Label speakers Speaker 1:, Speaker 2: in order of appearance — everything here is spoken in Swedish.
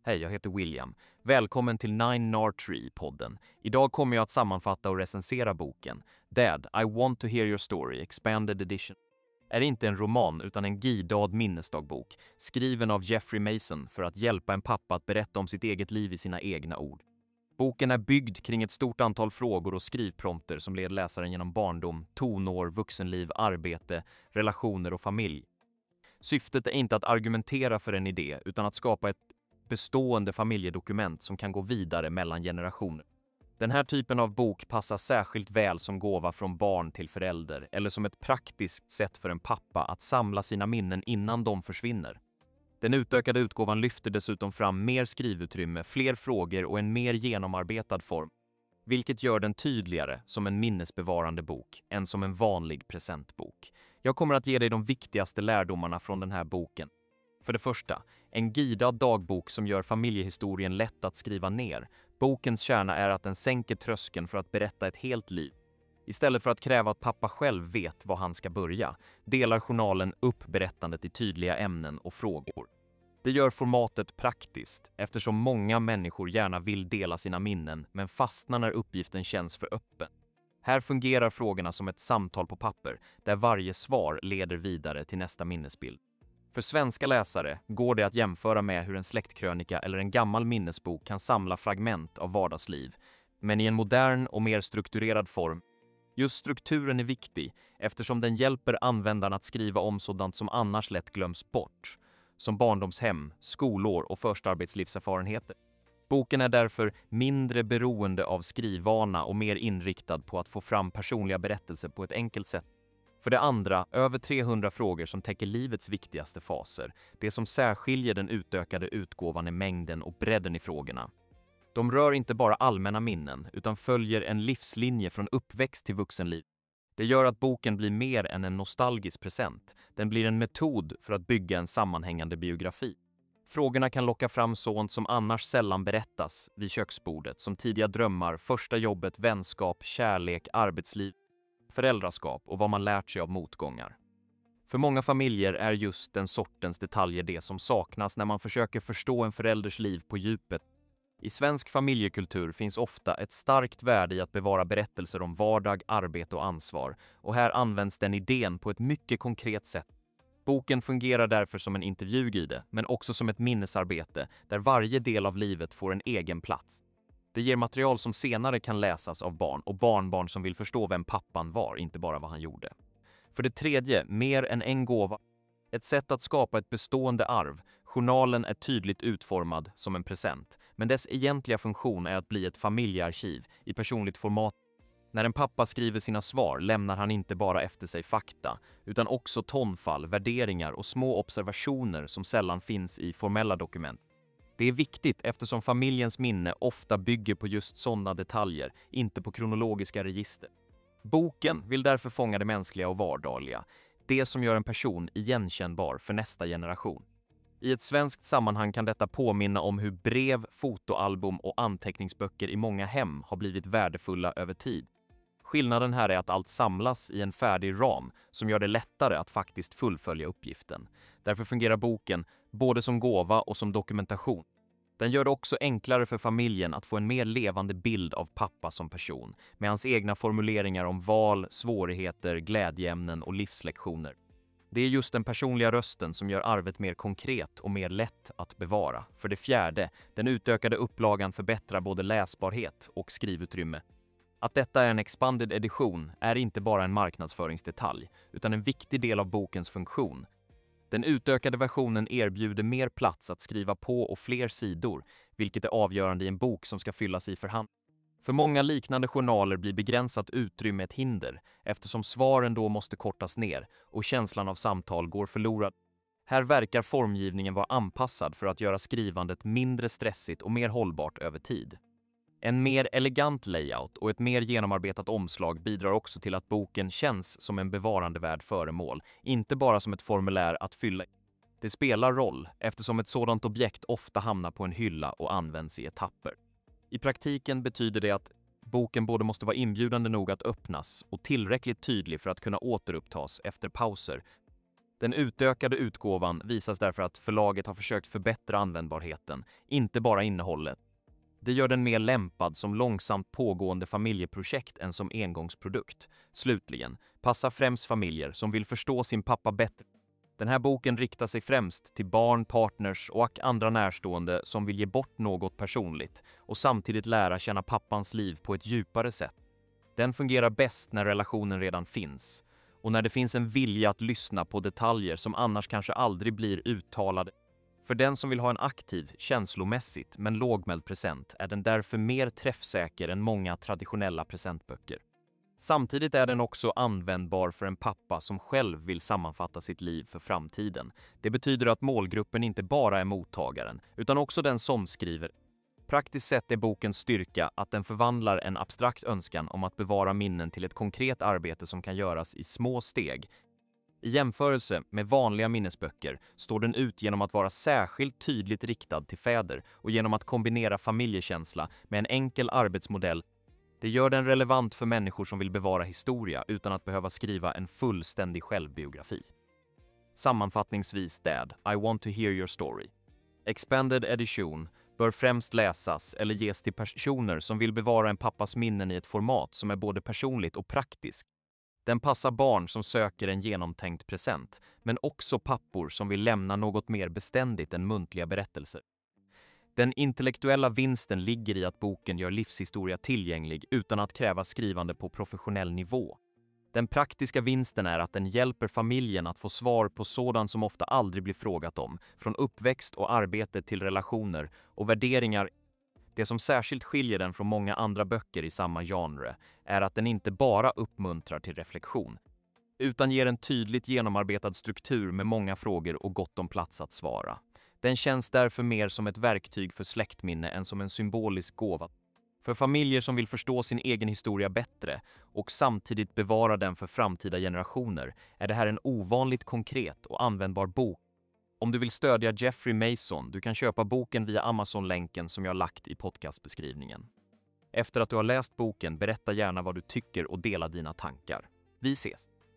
Speaker 1: Hej, jag heter William. Välkommen till Nine Nard Tree-podden. Idag kommer jag att sammanfatta och recensera boken Dad, I want to hear your story, expanded edition. Är inte en roman utan en guidad minnesdagbok, skriven av Jeffrey Mason för att hjälpa en pappa att berätta om sitt eget liv i sina egna ord. Boken är byggd kring ett stort antal frågor och skrivprompter som leder läsaren genom barndom, tonår, vuxenliv, arbete, relationer och familj. Syftet är inte att argumentera för en idé utan att skapa ett bestående familjedokument som kan gå vidare mellan generationer. Den här typen av bok passar särskilt väl som gåva från barn till förälder eller som ett praktiskt sätt för en pappa att samla sina minnen innan de försvinner. Den utökade utgåvan lyfter dessutom fram mer skrivutrymme, fler frågor och en mer genomarbetad form, vilket gör den tydligare som en minnesbevarande bok än som en vanlig presentbok. Jag kommer att ge dig de viktigaste lärdomarna från den här boken. För det första, en guidad dagbok som gör familjehistorien lätt att skriva ner. Bokens kärna är att den sänker tröskeln för att berätta ett helt liv. Istället för att kräva att pappa själv vet var han ska börja, delar journalen upp berättandet i tydliga ämnen och frågor. Det gör formatet praktiskt eftersom många människor gärna vill dela sina minnen men fastnar när uppgiften känns för öppen. Här fungerar frågorna som ett samtal på papper där varje svar leder vidare till nästa minnesbild. För svenska läsare går det att jämföra med hur en släktkrönika eller en gammal minnesbok kan samla fragment av vardagsliv, men i en modern och mer strukturerad form. Just strukturen är viktig eftersom den hjälper användaren att skriva om sådant som annars lätt glöms bort, som barndomshem, skolår och första arbetslivserfarenheter. Boken är därför mindre beroende av skrivvana och mer inriktad på att få fram personliga berättelser på ett enkelt sätt. För det andra, över 300 frågor som täcker livets viktigaste faser. Det som särskiljer den utökade utgåvan är mängden och bredden i frågorna. De rör inte bara allmänna minnen utan följer en livslinje från uppväxt till vuxenliv. Det gör att boken blir mer än en nostalgisk present. Den blir en metod för att bygga en sammanhängande biografi. Frågorna kan locka fram sånt som annars sällan berättas vid köksbordet, som tidiga drömmar, första jobbet, vänskap, kärlek, arbetsliv, föräldraskap och vad man lärt sig av motgångar. För många familjer är just den sortens detaljer det som saknas när man försöker förstå en förälders liv på djupet. I svensk familjekultur finns ofta ett starkt värde i att bevara berättelser om vardag, arbete och ansvar, och här används den idén på ett mycket konkret sätt. Boken fungerar därför som en intervjuguide, men också som ett minnesarbete där varje del av livet får en egen plats. Det ger material som senare kan läsas av barn och barnbarn som vill förstå vem pappan var, inte bara vad han gjorde. För det tredje, mer än en gåva. Ett sätt att skapa ett bestående arv. Journalen är tydligt utformad som en present, men dess egentliga funktion är att bli ett familjearkiv i personligt format. När en pappa skriver sina svar lämnar han inte bara efter sig fakta, utan också tonfall, värderingar och små observationer som sällan finns i formella dokument. Det är viktigt eftersom familjens minne ofta bygger på just sådana detaljer, inte på kronologiska register. Boken vill därför fånga det mänskliga och vardagliga, det som gör en person igenkännbar för nästa generation. I ett svenskt sammanhang kan detta påminna om hur brev, fotoalbum och anteckningsböcker i många hem har blivit värdefulla över tid. Skillnaden här är att allt samlas i en färdig ram som gör det lättare att faktiskt fullfölja uppgiften. Därför fungerar boken både som gåva och som dokumentation. Den gör det också enklare för familjen att få en mer levande bild av pappa som person, med hans egna formuleringar om val, svårigheter, glädjeämnen och livslektioner. Det är just den personliga rösten som gör arvet mer konkret och mer lätt att bevara. För det fjärde, den utökade upplagan förbättrar både läsbarhet och skrivutrymme. Att detta är en expanded edition är inte bara en marknadsföringsdetalj, utan en viktig del av bokens funktion. Den utökade versionen erbjuder mer plats att skriva på och fler sidor, vilket är avgörande i en bok som ska fyllas i förhand. För många liknande journaler blir begränsat utrymme ett hinder, eftersom svaren då måste kortas ner och känslan av samtal går förlorad. Här verkar formgivningen vara anpassad för att göra skrivandet mindre stressigt och mer hållbart över tid. En mer elegant layout och ett mer genomarbetat omslag bidrar också till att boken känns som en bevarandevärd föremål, inte bara som ett formulär att fylla. Det spelar roll eftersom ett sådant objekt ofta hamnar på en hylla och används i etapper. I praktiken betyder det att boken både måste vara inbjudande nog att öppnas och tillräckligt tydlig för att kunna återupptas efter pauser. Den utökade utgåvan visas därför att förlaget har försökt förbättra användbarheten, inte bara innehållet. Det gör den mer lämpad som långsamt pågående familjeprojekt än som engångsprodukt. Slutligen, passa främst familjer som vill förstå sin pappa bättre. Den här boken riktar sig främst till barn, partners och andra närstående som vill ge bort något personligt och samtidigt lära känna pappans liv på ett djupare sätt. Den fungerar bäst när relationen redan finns och när det finns en vilja att lyssna på detaljer som annars kanske aldrig blir uttalade. För den som vill ha en aktiv, känslomässigt men lågmäld present är den därför mer träffsäker än många traditionella presentböcker. Samtidigt är den också användbar för en pappa som själv vill sammanfatta sitt liv för framtiden. Det betyder att målgruppen inte bara är mottagaren, utan också den som skriver. Praktiskt sett är bokens styrka att den förvandlar en abstrakt önskan om att bevara minnen till ett konkret arbete som kan göras i små steg. I jämförelse med vanliga minnesböcker står den ut genom att vara särskilt tydligt riktad till fäder och genom att kombinera familjekänsla med en enkel arbetsmodell. Det gör den relevant för människor som vill bevara historia utan att behöva skriva en fullständig självbiografi. Sammanfattningsvis Dad, I want to hear your story. Expanded edition bör främst läsas eller ges till personer som vill bevara en pappas minnen i ett format som är både personligt och praktiskt. Den passar barn som söker en genomtänkt present, men också pappor som vill lämna något mer beständigt än muntliga berättelser. Den intellektuella vinsten ligger i att boken gör livshistoria tillgänglig utan att kräva skrivande på professionell nivå. Den praktiska vinsten är att den hjälper familjen att få svar på sådant som ofta aldrig blir frågat om, från uppväxt och arbete till relationer och värderingar. Det som särskilt skiljer den från många andra böcker i samma genre är att den inte bara uppmuntrar till reflektion, utan ger en tydligt genomarbetad struktur med många frågor och gott om plats att svara. Den känns därför mer som ett verktyg för släktminne än som en symbolisk gåva. För familjer som vill förstå sin egen historia bättre och samtidigt bevara den för framtida generationer är det här en ovanligt konkret och användbar bok. Om du vill stödja Jeffrey Mason, du kan köpa boken via Amazon-länken som jag lagt i podcastbeskrivningen. Efter att du har läst boken, berätta gärna vad du tycker och dela dina tankar. Vi ses!